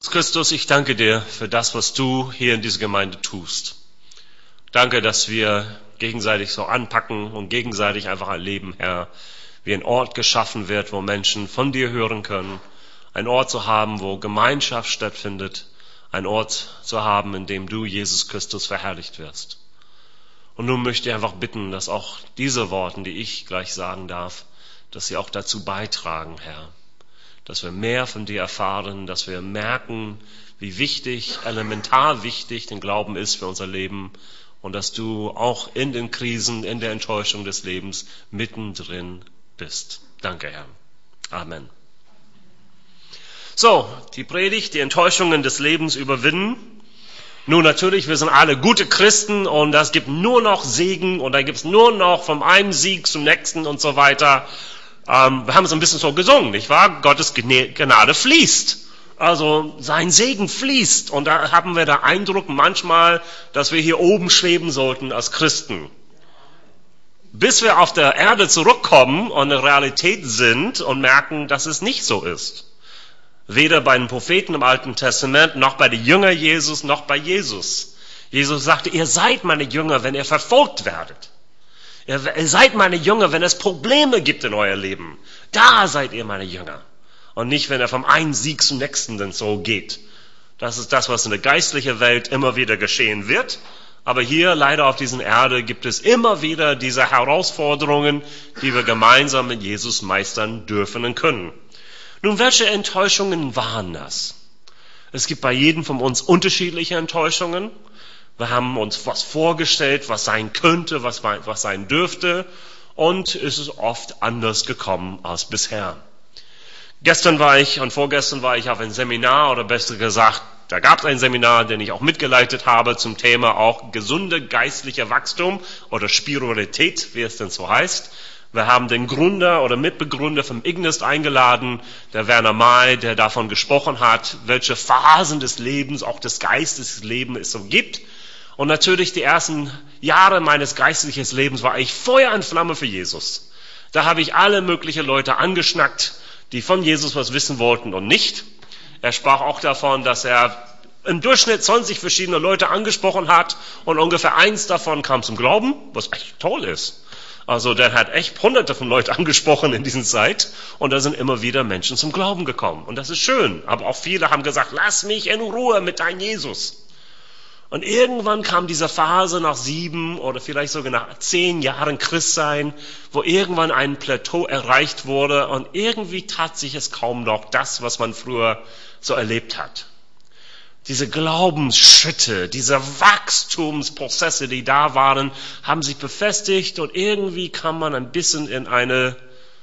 Christus, ich danke dir für das, was du hier in dieser Gemeinde tust. Danke, dass wir gegenseitig so anpacken und gegenseitig einfach erleben, Herr, wie ein Ort geschaffen wird, wo Menschen von dir hören können. Ein Ort zu haben, wo Gemeinschaft stattfindet. Ein Ort zu haben, in dem du, Jesus Christus, verherrlicht wirst. Und nun möchte ich einfach bitten, dass auch diese Worte, die ich gleich sagen darf, dass sie auch dazu beitragen, Herr. Dass wir mehr von dir erfahren, dass wir merken, wie wichtig, elementar wichtig den Glauben ist für unser Leben und dass du auch in den Krisen, in der Enttäuschung des Lebens mittendrin bist. Danke, Herr. Amen. So, die Predigt, die Enttäuschungen des Lebens überwinden. Nun natürlich, wir sind alle gute Christen und es gibt nur noch Segen und da gibt es nur noch vom einen Sieg zum nächsten und so weiter. Wir haben es ein bisschen so gesungen, nicht wahr? Gottes Gnade fließt. Also sein Segen fließt. Und da haben wir den Eindruck manchmal, dass wir hier oben schweben sollten als Christen. Bis wir auf der Erde zurückkommen und in Realität sind und merken, dass es nicht so ist. Weder bei den Propheten im Alten Testament, noch bei den Jüngern Jesus, noch bei Jesus. Jesus sagte, ihr seid meine Jünger, wenn ihr verfolgt werdet. Ihr seid meine Jünger, wenn es Probleme gibt in euer Leben. Da seid ihr meine Jünger. Und nicht, wenn er vom einen Sieg zum nächsten dann so geht. Das ist das, was in der geistlichen Welt immer wieder geschehen wird. Aber hier, leider auf dieser Erde, gibt es immer wieder diese Herausforderungen, die wir gemeinsam mit Jesus meistern dürfen und können. Nun, welche Enttäuschungen waren das? Es gibt bei jedem von uns unterschiedliche Enttäuschungen. Wir haben uns was vorgestellt, was sein könnte, was sein dürfte. Und es ist oft anders gekommen als bisher. Gestern war ich und vorgestern war ich auf ein Seminar, oder besser gesagt, da gab es ein Seminar, den ich auch mitgeleitet habe, zum Thema auch gesunde geistlicher Wachstum oder Spiritualität, wie es denn so heißt. Wir haben den Gründer oder Mitbegründer vom Ignist eingeladen, der Werner May, der davon gesprochen hat, welche Phasen des Lebens, auch des Geistes des Lebens es so gibt. Und natürlich die ersten Jahre meines geistlichen Lebens war ich Feuer und Flamme für Jesus. Da habe ich alle möglichen Leute angeschnackt, die von Jesus was wissen wollten und nicht. Er sprach auch davon, dass er im Durchschnitt 20 verschiedene Leute angesprochen hat und ungefähr eins davon kam zum Glauben, was echt toll ist. Also der hat echt hunderte von Leuten angesprochen in dieser Zeit und da sind immer wieder Menschen zum Glauben gekommen. Und das ist schön, aber auch viele haben gesagt, lass mich in Ruhe mit deinem Jesus. Und irgendwann kam diese Phase nach 7 oder vielleicht sogar nach 10 Jahren Christsein, wo irgendwann ein Plateau erreicht wurde und irgendwie tat sich es kaum noch das, was man früher so erlebt hat. Diese Glaubensschritte, diese Wachstumsprozesse, die da waren, haben sich befestigt und irgendwie kam man ein bisschen in eine,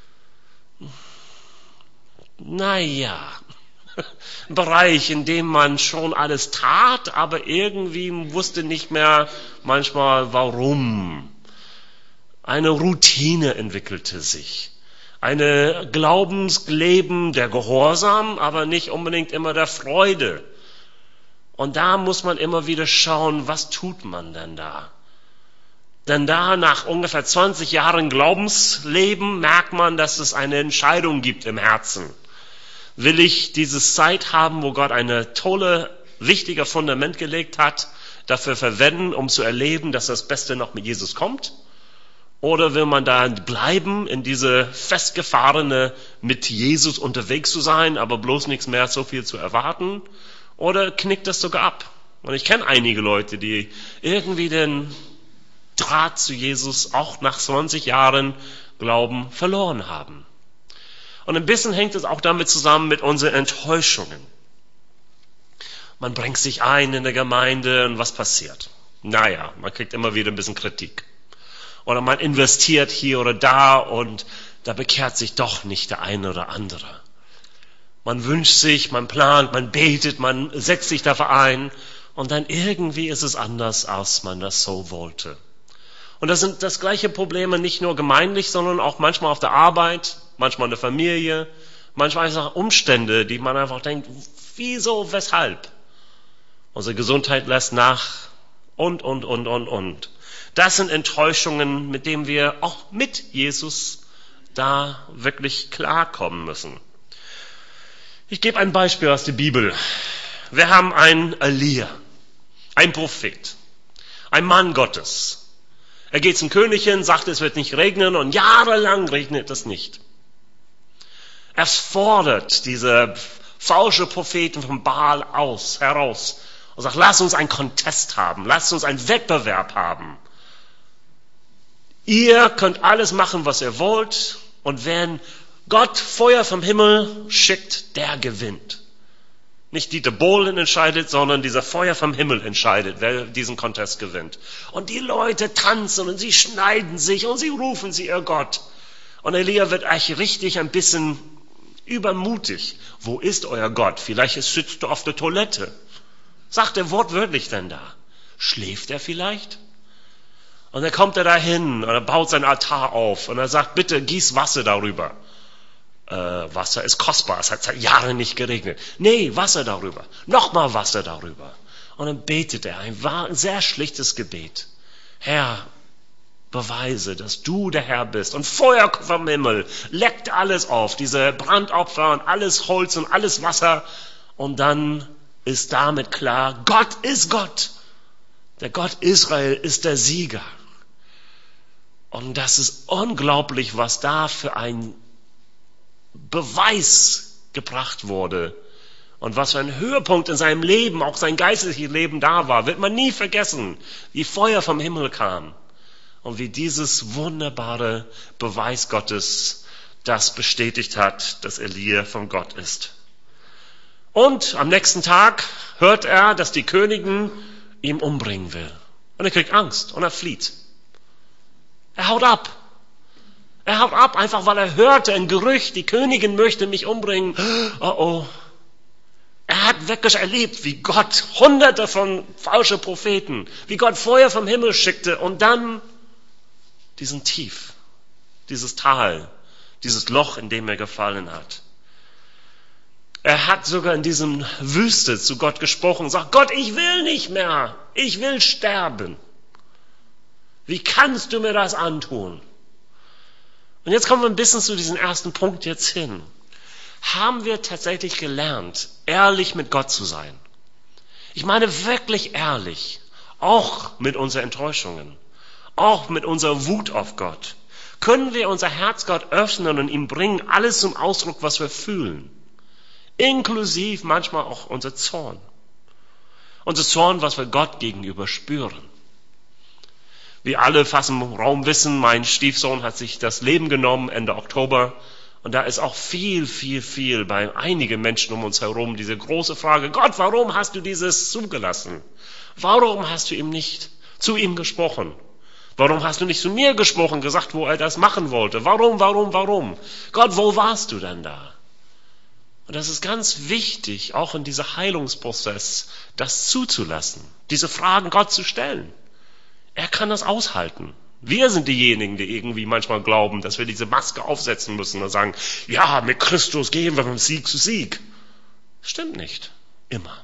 Bereich, in dem man schon alles tat, aber irgendwie wusste nicht mehr manchmal warum. Eine Routine entwickelte sich. Eine Glaubensleben der Gehorsam, aber nicht unbedingt immer der Freude. Und da muss man immer wieder schauen, was tut man denn da? Denn da nach ungefähr 20 Jahren Glaubensleben merkt man, dass es eine Entscheidung gibt im Herzen. Will ich diese Zeit haben, wo Gott eine tolle, wichtige Fundament gelegt hat, dafür verwenden, um zu erleben, dass das Beste noch mit Jesus kommt? Oder will man da bleiben, in diese festgefahrene, mit Jesus unterwegs zu sein, aber bloß nichts mehr so viel zu erwarten? Oder knickt das sogar ab? Und ich kenne einige Leute, die irgendwie den Draht zu Jesus auch nach 20 Jahren Glauben verloren haben. Und ein bisschen hängt es auch damit zusammen mit unseren Enttäuschungen. Man bringt sich ein in der Gemeinde und was passiert? Man kriegt immer wieder ein bisschen Kritik. Oder man investiert hier oder da und da bekehrt sich doch nicht der eine oder andere. Man wünscht sich, man plant, man betet, man setzt sich dafür ein und dann irgendwie ist es anders, als man das so wollte. Und das sind das gleiche Probleme nicht nur gemeinlich, sondern auch manchmal auf der Arbeit, manchmal in der Familie, manchmal einfach Umstände, die man einfach denkt, wieso, weshalb? Unsere Gesundheit lässt nach und. Das sind Enttäuschungen, mit denen wir auch mit Jesus da wirklich klarkommen müssen. Ich gebe ein Beispiel aus der Bibel. Wir haben einen Elia, ein Prophet, ein Mann Gottes. Er geht zum König hin, sagt, es wird nicht regnen und jahrelang regnet es nicht. Er fordert diese falschen Propheten vom Baal heraus und sagt, lasst uns einen Contest haben, lasst uns einen Wettbewerb haben. Ihr könnt alles machen, was ihr wollt, und wenn Gott Feuer vom Himmel schickt, der gewinnt. Nicht Dieter Bohlen entscheidet, sondern dieser Feuer vom Himmel entscheidet, wer diesen Contest gewinnt. Und die Leute tanzen und sie schneiden sich und sie rufen sie ihr Gott. Und Elia wird eigentlich richtig ein bisschen übermutig. Wo ist euer Gott? Vielleicht sitzt er auf der Toilette. Sagt er wortwörtlich denn da? Schläft er vielleicht? Und dann kommt er dahin und er baut seinen Altar auf und er sagt, bitte gieß Wasser darüber. Wasser ist kostbar, es hat seit Jahren nicht geregnet. Nee, Wasser darüber. Nochmal Wasser darüber. Und dann betet er ein sehr schlichtes Gebet. Herr, beweise, dass du der Herr bist. Und Feuer vom Himmel leckt alles auf, diese Brandopfer und alles Holz und alles Wasser. Und dann ist damit klar, Gott ist Gott. Der Gott Israel ist der Sieger. Und das ist unglaublich, was da für ein Beweis gebracht wurde. Und was für ein Höhepunkt in seinem Leben, auch sein geistliches Leben da war, wird man nie vergessen, wie Feuer vom Himmel kam. Und wie dieses wunderbare Beweis Gottes das bestätigt hat, dass Elia von Gott ist. Und am nächsten Tag hört er, dass die Königin ihn umbringen will. Und er kriegt Angst und er flieht. Er haut ab. Er haut ab, einfach weil er hörte ein Gerücht, die Königin möchte mich umbringen. Oh. Er hat wirklich erlebt, wie Gott hunderte von falschen Propheten, wie Gott Feuer vom Himmel schickte und dann diesen Tief, dieses Tal, dieses Loch, in dem er gefallen hat. Er hat sogar in diesem Wüste zu Gott gesprochen und sagt, Gott, ich will nicht mehr, ich will sterben. Wie kannst du mir das antun? Und jetzt kommen wir ein bisschen zu diesem ersten Punkt jetzt hin. Haben wir tatsächlich gelernt, ehrlich mit Gott zu sein? Ich meine wirklich ehrlich, auch mit unseren Enttäuschungen, auch mit unserer Wut auf Gott. Können wir unser Herz Gott öffnen und ihm bringen, alles zum Ausdruck, was wir fühlen? Inklusiv manchmal auch unser Zorn. Unser Zorn, was wir Gott gegenüber spüren. Wir alle fast im Raum wissen, mein Stiefsohn hat sich das Leben genommen Ende Oktober. Und da ist auch viel bei einigen Menschen um uns herum diese große Frage, Gott, warum hast du dieses zugelassen? Warum hast du ihm nicht zu ihm gesprochen? Warum hast du nicht zu mir gesprochen, gesagt, wo er das machen wollte? Warum? Gott, wo warst du denn da? Und das ist ganz wichtig, auch in diesem Heilungsprozess, das zuzulassen, diese Fragen Gott zu stellen. Er kann das aushalten. Wir sind diejenigen, die irgendwie manchmal glauben, dass wir diese Maske aufsetzen müssen und sagen, ja, mit Christus gehen wir von Sieg zu Sieg. Stimmt nicht. Immer.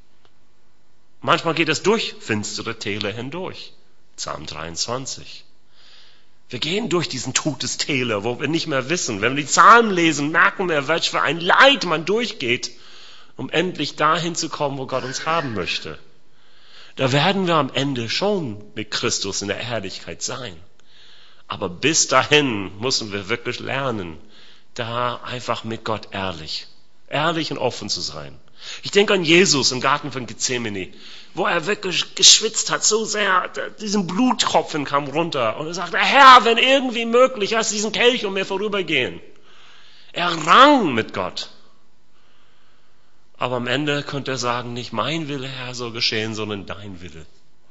Manchmal geht es durch finstere Täler hindurch. Psalm 23. Wir gehen durch diesen Todestäler, wo wir nicht mehr wissen. Wenn wir die Psalmen lesen, merken wir, welch für ein Leid man durchgeht, um endlich dahin zu kommen, wo Gott uns haben möchte. Da werden wir am Ende schon mit Christus in der Herrlichkeit sein. Aber bis dahin müssen wir wirklich lernen, da einfach mit Gott ehrlich und offen zu sein. Ich denke an Jesus im Garten von Gethsemane, wo er wirklich geschwitzt hat, so sehr, diesen Bluttropfen kam runter. Und er sagte, Herr, wenn irgendwie möglich, lass diesen Kelch um mir vorübergehen. Er rang mit Gott. Aber am Ende könnte er sagen, nicht mein Wille, Herr, soll geschehen, sondern dein Wille.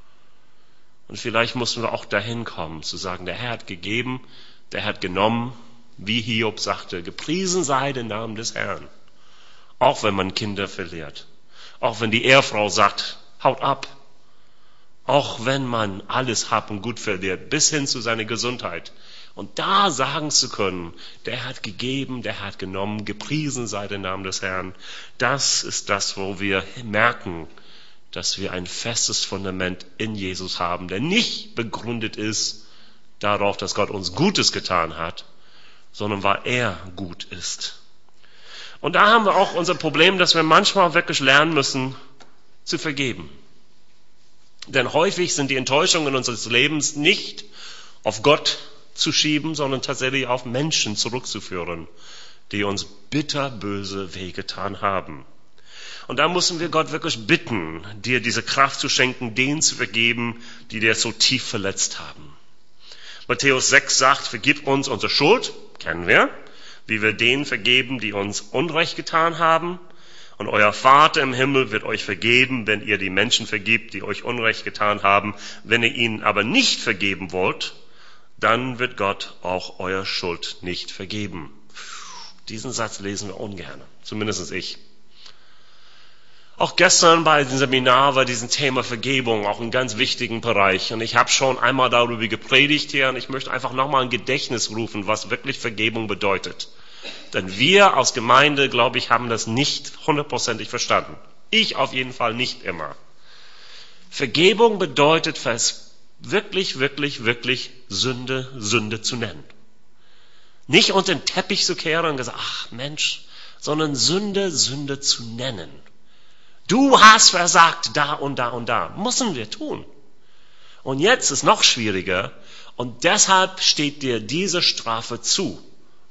Und vielleicht mussten wir auch dahin kommen, zu sagen, der Herr hat gegeben, der Herr hat genommen, wie Hiob sagte, gepriesen sei der Name des Herrn. Auch wenn man Kinder verliert. Auch wenn die Ehefrau sagt, haut ab. Auch wenn man alles Hab und Gut verliert, bis hin zu seiner Gesundheit. Und da sagen zu können, der hat gegeben, der hat genommen, gepriesen sei der Name des Herrn. Das ist das, wo wir merken, dass wir ein festes Fundament in Jesus haben, der nicht begründet ist darauf, dass Gott uns Gutes getan hat, sondern weil er gut ist. Und da haben wir auch unser Problem, dass wir manchmal wirklich lernen müssen, zu vergeben. Denn häufig sind die Enttäuschungen unseres Lebens nicht auf Gott zu schieben, sondern tatsächlich auf Menschen zurückzuführen, die uns bitterböse wehgetan haben. Und da müssen wir Gott wirklich bitten, dir diese Kraft zu schenken, denen zu vergeben, die dir so tief verletzt haben. Matthäus 6 sagt, vergib uns unsere Schuld, kennen wir, wie wir denen vergeben, die uns Unrecht getan haben. Und euer Vater im Himmel wird euch vergeben, wenn ihr die Menschen vergibt, die euch Unrecht getan haben. Wenn ihr ihnen aber nicht vergeben wollt, dann wird Gott auch euer Schuld nicht vergeben. Diesen Satz lesen wir ungern, zumindest ich. Auch gestern bei dem Seminar war dieses Thema Vergebung auch ein ganz wichtigen Bereich. Und ich habe schon einmal darüber gepredigt hier und ich möchte einfach nochmal ein Gedächtnis rufen, was wirklich Vergebung bedeutet. Denn wir als Gemeinde, glaube ich, haben das nicht 100%ig verstanden. Ich auf jeden Fall nicht immer. Vergebung bedeutet wirklich, wirklich, wirklich Sünde zu nennen. Nicht unter den Teppich zu kehren und gesagt, ach Mensch, sondern Sünde zu nennen. Du hast versagt da und da und da. Müssen wir tun. Und jetzt ist noch schwieriger und deshalb steht dir diese Strafe zu.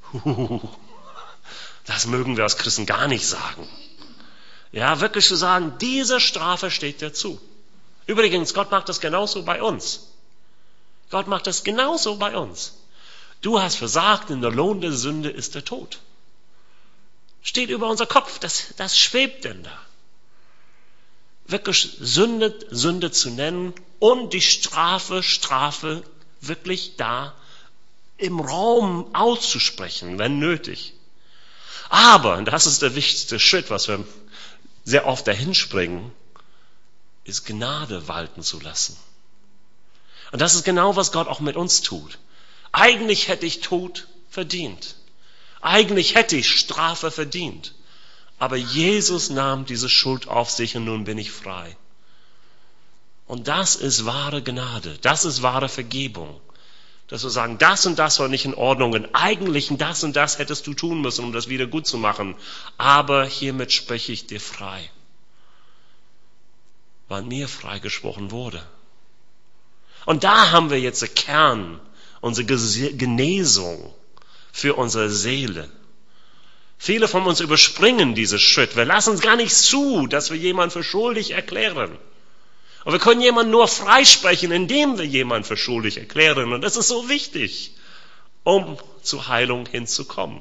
Das mögen wir als Christen gar nicht sagen. Ja, wirklich zu sagen, diese Strafe steht dir zu. Übrigens, Gott macht das genauso bei uns. Gott macht das genauso bei uns. Du hast versagt und der Lohn der Sünde ist der Tod. Steht über unser Kopf, das schwebt denn da. Wirklich Sünde zu nennen und die Strafe wirklich da im Raum auszusprechen, wenn nötig. Aber, und das ist der wichtigste Schritt, was wir sehr oft dahinspringen, ist Gnade walten zu lassen. Und das ist genau, was Gott auch mit uns tut. Eigentlich hätte ich Tod verdient. Eigentlich hätte ich Strafe verdient. Aber Jesus nahm diese Schuld auf sich und nun bin ich frei. Und das ist wahre Gnade. Das ist wahre Vergebung. Dass wir sagen, das und das war nicht in Ordnung und eigentlich das und das hättest du tun müssen, um das wieder gut zu machen. Aber hiermit spreche ich dir frei. Weil mir freigesprochen wurde. Und da haben wir jetzt den Kern, unsere Genesung für unsere Seele. Viele von uns überspringen diesen Schritt. Wir lassen es gar nicht zu, dass wir jemanden für schuldig erklären. Und wir können jemanden nur freisprechen, indem wir jemanden für schuldig erklären. Und das ist so wichtig, um zur Heilung hinzukommen.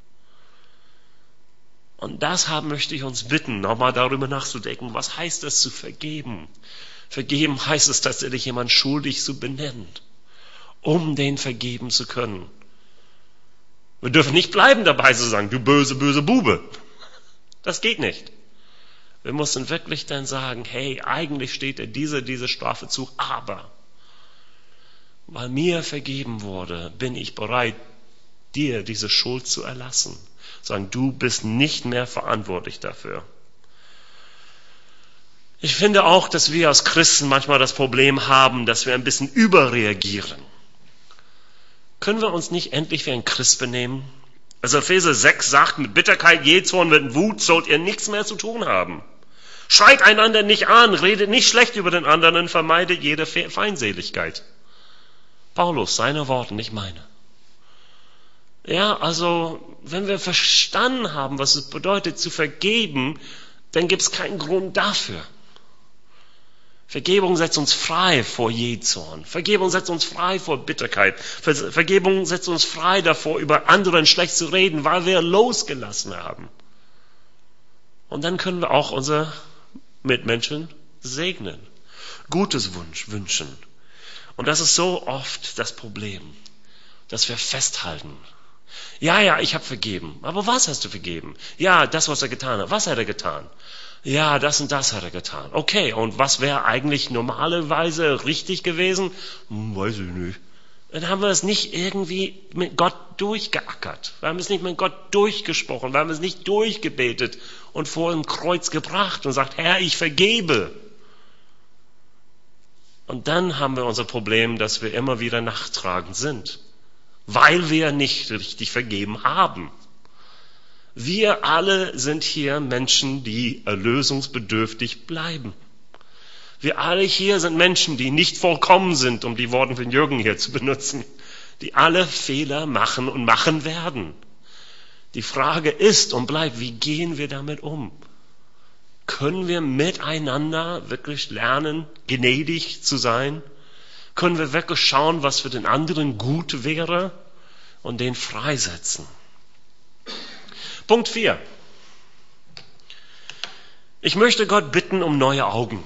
Und deshalb möchte ich uns bitten, nochmal darüber nachzudenken, was heißt es zu vergeben? Vergeben heißt es tatsächlich, jemanden schuldig zu benennen, um den vergeben zu können. Wir dürfen nicht bleiben dabei zu sagen, du böse Bube. Das geht nicht. Wir müssen wirklich dann sagen, hey, eigentlich steht dir diese Strafe zu, aber weil mir vergeben wurde, bin ich bereit, dir diese Schuld zu erlassen. Sagen, du bist nicht mehr verantwortlich dafür. Ich finde auch, dass wir als Christen manchmal das Problem haben, dass wir ein bisschen überreagieren. Können wir uns nicht endlich wie ein Christ benehmen? Also Epheser 6 sagt, mit Bitterkeit, Jähzorn, mit Wut sollt ihr nichts mehr zu tun haben. Schreit einander nicht an, redet nicht schlecht über den anderen und vermeidet jede Feindseligkeit. Paulus, seine Worte, nicht meine. Ja, also wenn wir verstanden haben, was es bedeutet zu vergeben, dann gibt es keinen Grund dafür. Vergebung setzt uns frei vor Jähzorn. Vergebung setzt uns frei vor Bitterkeit. Vergebung setzt uns frei davor, über anderen schlecht zu reden, weil wir losgelassen haben. Und dann können wir auch unsere Mitmenschen segnen, Gutes wünschen. Und das ist so oft das Problem, dass wir festhalten. Ja, ich habe vergeben. Aber was hast du vergeben? Ja, das, was er getan hat. Was hat er getan? Ja, das und das hat er getan. Okay, und was wäre eigentlich normalerweise richtig gewesen? Weiß ich nicht. Dann haben wir es nicht irgendwie mit Gott durchgeackert. Wir haben es nicht mit Gott durchgesprochen. Wir haben es nicht durchgebetet und vor dem Kreuz gebracht und sagt, Herr, ich vergebe. Und dann haben wir unser Problem, dass wir immer wieder nachtragend sind, weil wir nicht richtig vergeben haben. Wir alle sind hier Menschen, die erlösungsbedürftig bleiben. Wir alle hier sind Menschen, die nicht vollkommen sind, um die Worte von Jürgen hier zu benutzen, die alle Fehler machen und machen werden. Die Frage ist und bleibt, wie gehen wir damit um? Können wir miteinander wirklich lernen, gnädig zu sein? Können wir wirklich schauen, was für den anderen gut wäre und den freisetzen? Punkt 4. Ich möchte Gott bitten um neue Augen.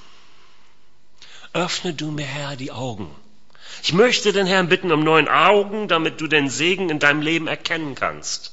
Öffne du mir, Herr, die Augen. Ich möchte den Herrn bitten um neue Augen, damit du den Segen in deinem Leben erkennen kannst.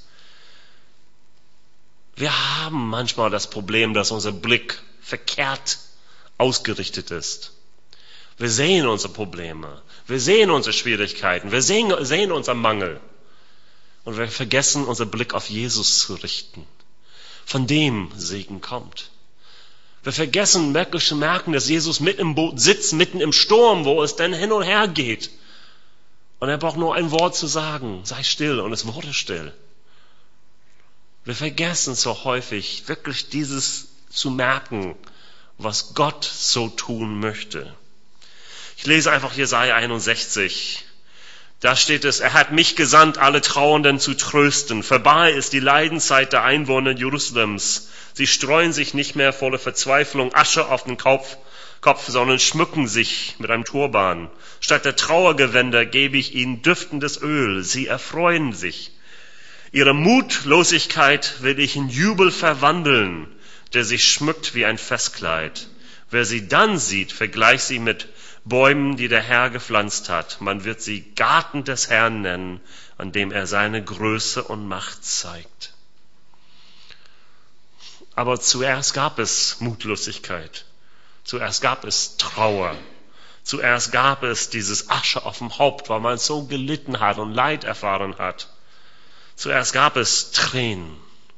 Wir haben manchmal das Problem, dass unser Blick verkehrt ausgerichtet ist. Wir sehen unsere Probleme, wir sehen unsere Schwierigkeiten, wir sehen unseren Mangel. Und wir vergessen, unseren Blick auf Jesus zu richten, von dem Segen kommt. Wir vergessen wirklich zu merken, dass Jesus mit im Boot sitzt, mitten im Sturm, wo es dann hin und her geht. Und er braucht nur ein Wort zu sagen, sei still, und es wurde still. Wir vergessen so häufig, wirklich dieses zu merken, was Gott so tun möchte. Ich lese einfach Jesaja 61. Da steht es, er hat mich gesandt, alle Trauernden zu trösten. Vorbei ist die Leidenszeit der Einwohner Jerusalems. Sie streuen sich nicht mehr voller Verzweiflung Asche auf den Kopf, sondern schmücken sich mit einem Turban. Statt der Trauergewänder gebe ich ihnen düftendes Öl. Sie erfreuen sich. Ihre Mutlosigkeit will ich in Jubel verwandeln, der sich schmückt wie ein Festkleid. Wer sie dann sieht, vergleicht sie mit Bäumen, die der Herr gepflanzt hat. Man wird sie Garten des Herrn nennen, an dem er seine Größe und Macht zeigt. Aber zuerst gab es Mutlosigkeit. Zuerst gab es Trauer. Zuerst gab es dieses Asche auf dem Haupt, weil man so gelitten hat und Leid erfahren hat. Zuerst gab es Tränen.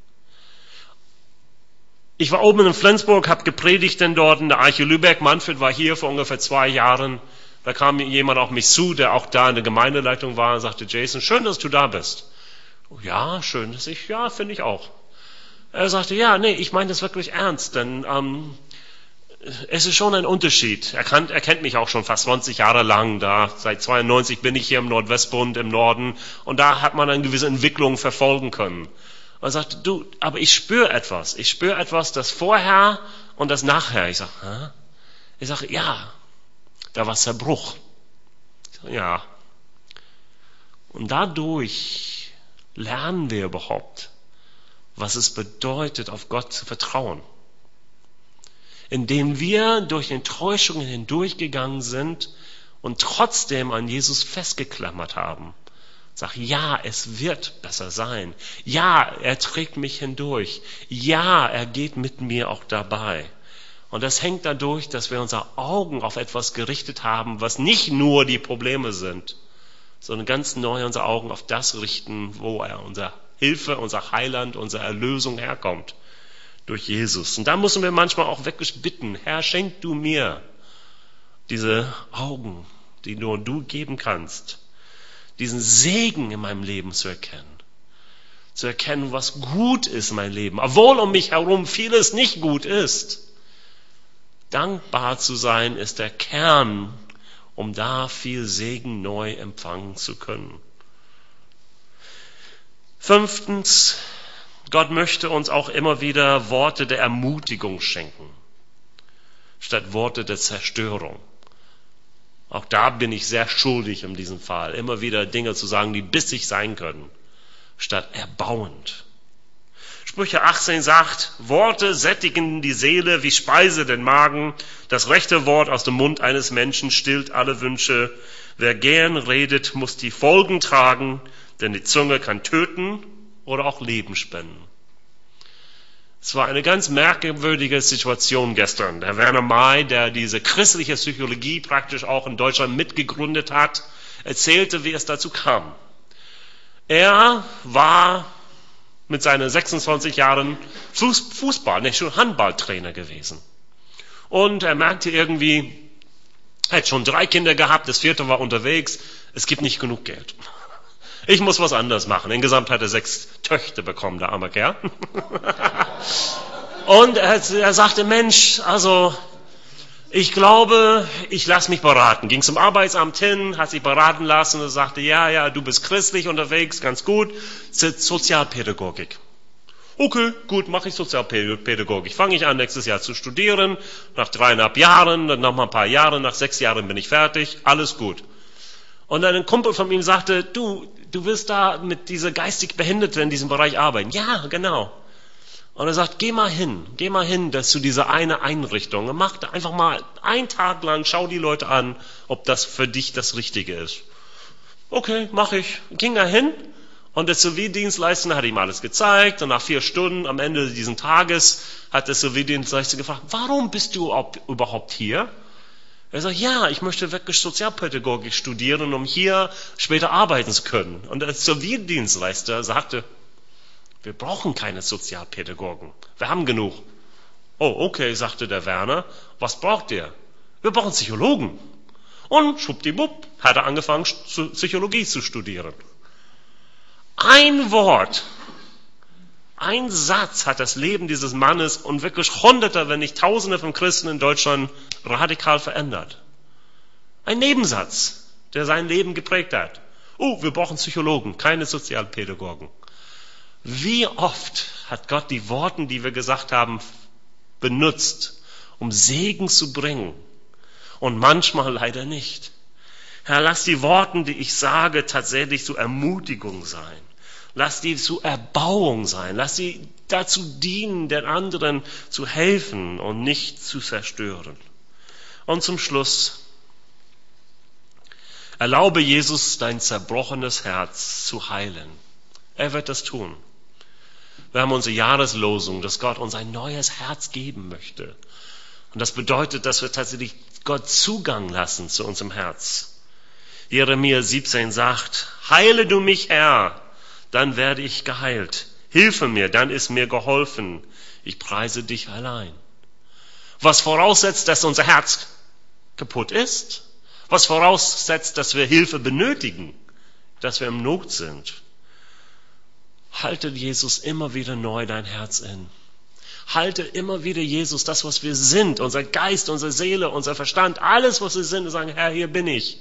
Ich war oben in Flensburg, habe gepredigt denn dort in der Arche Lübeck. Manfred war hier vor ungefähr 2 Jahren. Da kam jemand auf mich zu, der auch da in der Gemeindeleitung war und sagte, Jason, schön, dass du da bist. Ja, schön, dass ich, ja, finde ich auch. Er sagte, ja, nee, ich meine das wirklich ernst, denn es ist schon ein Unterschied. Er kennt mich auch schon fast 20 Jahre lang da. Seit 92 bin ich hier im Nordwestbund im Norden und da hat man eine gewisse Entwicklung verfolgen können. Und er sagte, du, aber ich spüre etwas. Ich spüre etwas, das Vorher und das Nachher. Ich sage, hä? Ich sage, ja, da war Zerbruch. Ich sage, ja. Und dadurch lernen wir überhaupt, was es bedeutet, auf Gott zu vertrauen. Indem wir durch Enttäuschungen hindurchgegangen sind und trotzdem an Jesus festgeklammert haben. Sag, ja, es wird besser sein. Ja, er trägt mich hindurch. Ja, er geht mit mir auch dabei. Und das hängt dadurch, dass wir unsere Augen auf etwas gerichtet haben, was nicht nur die Probleme sind, sondern ganz neu unsere Augen auf das richten, wo er unsere Hilfe, unser Heiland, unsere Erlösung herkommt. Durch Jesus. Und da müssen wir manchmal auch wirklich bitten, Herr, schenk du mir diese Augen, die nur du geben kannst, diesen Segen in meinem Leben zu erkennen, was gut ist in meinem Leben, obwohl um mich herum vieles nicht gut ist. Dankbar zu sein ist der Kern, um da viel Segen neu empfangen zu können. 5. Gott möchte uns auch immer wieder Worte der Ermutigung schenken, statt Worte der Zerstörung. Auch da bin ich sehr schuldig in diesem Fall, immer wieder Dinge zu sagen, die bissig sein können, statt erbauend. Sprüche 18 sagt, Worte sättigen die Seele wie Speise den Magen. Das rechte Wort aus dem Mund eines Menschen stillt alle Wünsche. Wer gern redet, muss die Folgen tragen, denn die Zunge kann töten oder auch Leben spenden. Es war eine ganz merkwürdige Situation gestern. Der Werner May, der diese christliche Psychologie praktisch auch in Deutschland mitgegründet hat, erzählte, wie es dazu kam. Er war mit seinen 26 Jahren Handballtrainer gewesen. Und er merkte irgendwie, er hat schon 3 Kinder gehabt, das 4. war unterwegs, es gibt nicht genug Geld. Ich muss was anderes machen. Insgesamt hat er 6 Töchter bekommen, der arme Kerl. Und er sagte, Mensch, also ich glaube, ich lasse mich beraten. Ging zum Arbeitsamt hin, hat sich beraten lassen und sagte, ja, du bist christlich unterwegs, ganz gut, Sozialpädagogik. Okay, gut, mache ich Sozialpädagogik. Fange ich an, nächstes Jahr zu studieren. Nach 3,5 Jahren, dann noch mal ein paar Jahre, nach 6 Jahren bin ich fertig. Alles gut. Und dann ein Kumpel von ihm sagte, du willst da mit dieser geistig Behinderten in diesem Bereich arbeiten. Ja, genau. Und er sagt, geh mal hin, dass zu dieser eine Einrichtung und mach da einfach mal einen Tag lang, schau die Leute an, ob das für dich das Richtige ist. Okay, mache ich. Ging da hin und der Zivildienstleister hat ihm alles gezeigt und nach 4 Stunden am Ende dieses Tages hat der Zivildienstleister gefragt, warum bist du überhaupt hier? Er sagt, ja, ich möchte wirklich Sozialpädagogik studieren, um hier später arbeiten zu können. Und der Zivildienstleister sagte, wir brauchen keine Sozialpädagogen. Wir haben genug. Oh, okay, sagte der Werner. Was braucht ihr? Wir brauchen Psychologen. Und schwuppdiwupp hat er angefangen, Psychologie zu studieren. Ein Wort, ein Satz hat das Leben dieses Mannes und wirklich Hunderte, wenn nicht Tausende von Christen in Deutschland radikal verändert. Ein Nebensatz, der sein Leben geprägt hat. Oh, wir brauchen Psychologen, keine Sozialpädagogen. Wie oft hat Gott die Worte, die wir gesagt haben, benutzt, um Segen zu bringen und manchmal leider nicht. Herr, lass die Worte, die ich sage, tatsächlich zur Ermutigung sein. Lass die zur Erbauung sein. Lass sie dazu dienen, den anderen zu helfen und nicht zu zerstören. Und zum Schluss, erlaube Jesus, dein zerbrochenes Herz zu heilen. Er wird das tun. Wir haben unsere Jahreslosung, dass Gott uns ein neues Herz geben möchte. Und das bedeutet, dass wir tatsächlich Gott Zugang lassen zu unserem Herz. Jeremia 17 sagt, heile du mich, Herr, dann werde ich geheilt. Hilfe mir, dann ist mir geholfen. Ich preise dich allein. Was voraussetzt, dass unser Herz kaputt ist? Was voraussetzt, dass wir Hilfe benötigen? Dass wir im Not sind? Halte Jesus immer wieder neu dein Herz in. Halte immer wieder Jesus, das, was wir sind, unser Geist, unsere Seele, unser Verstand, alles, was wir sind, und sagen, Herr, hier bin ich.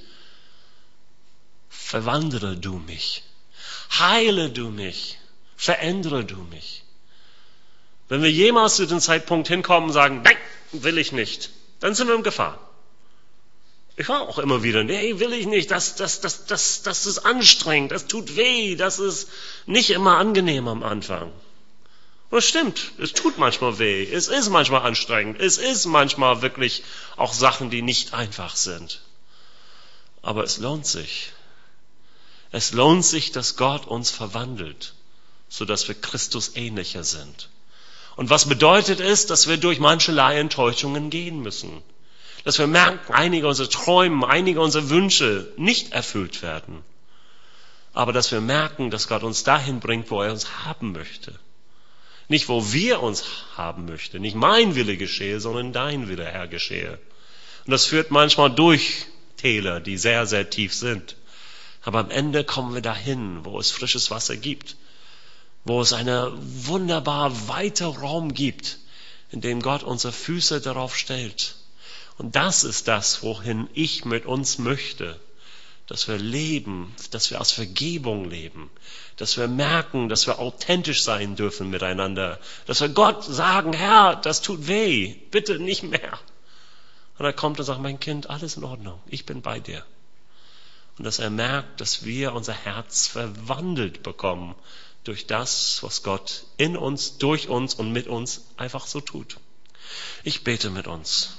Verwandle du mich. Heile du mich. Verändere du mich. Wenn wir jemals zu dem Zeitpunkt hinkommen und sagen, nein, will ich nicht, dann sind wir in Gefahr. Ich war auch immer wieder, nee, will ich nicht, das ist anstrengend, das tut weh, das ist nicht immer angenehm am Anfang. Und es stimmt, es tut manchmal weh, es ist manchmal anstrengend, es ist manchmal wirklich auch Sachen, die nicht einfach sind. Aber es lohnt sich. Es lohnt sich, dass Gott uns verwandelt, sodass wir Christus ähnlicher sind. Und was bedeutet es, dass wir durch mancherlei Enttäuschungen gehen müssen? Dass wir merken, einige unserer Träume, einige unserer Wünsche nicht erfüllt werden. Aber dass wir merken, dass Gott uns dahin bringt, wo er uns haben möchte. Nicht, wo wir uns haben möchten. Nicht mein Wille geschehe, sondern dein Wille, Herr, geschehe. Und das führt manchmal durch Täler, die sehr, sehr tief sind. Aber am Ende kommen wir dahin, wo es frisches Wasser gibt. Wo es einen wunderbar weiten Raum gibt, in dem Gott unsere Füße darauf stellt. Und das ist das, wohin ich mit uns möchte, dass wir leben, dass wir aus Vergebung leben, dass wir merken, dass wir authentisch sein dürfen miteinander, dass wir Gott sagen, Herr, das tut weh, bitte nicht mehr. Und er kommt und sagt, mein Kind, alles in Ordnung, ich bin bei dir. Und dass er merkt, dass wir unser Herz verwandelt bekommen durch das, was Gott in uns, durch uns und mit uns einfach so tut. Ich bete mit uns.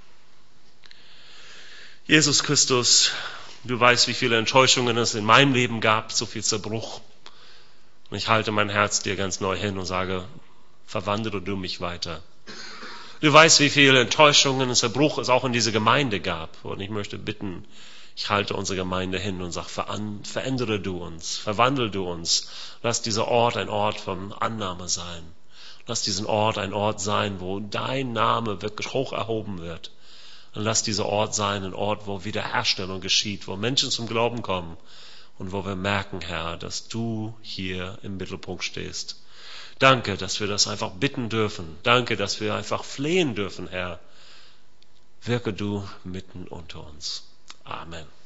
Jesus Christus, du weißt, wie viele Enttäuschungen es in meinem Leben gab, so viel Zerbruch. Und ich halte mein Herz dir ganz neu hin und sage, verwandle du mich weiter. Du weißt, wie viele Enttäuschungen und Zerbruch es auch in dieser Gemeinde gab. Und ich möchte bitten, ich halte unsere Gemeinde hin und sage, verändere du uns, verwandle du uns. Lass dieser Ort ein Ort von Annahme sein. Lass diesen Ort ein Ort sein, wo dein Name wirklich hoch erhoben wird. Und lass dieser Ort sein, ein Ort, wo Wiederherstellung geschieht, wo Menschen zum Glauben kommen, und wo wir merken, Herr, dass du hier im Mittelpunkt stehst. Danke, dass wir das einfach bitten dürfen. Danke, dass wir einfach flehen dürfen, Herr. Wirke du mitten unter uns. Amen.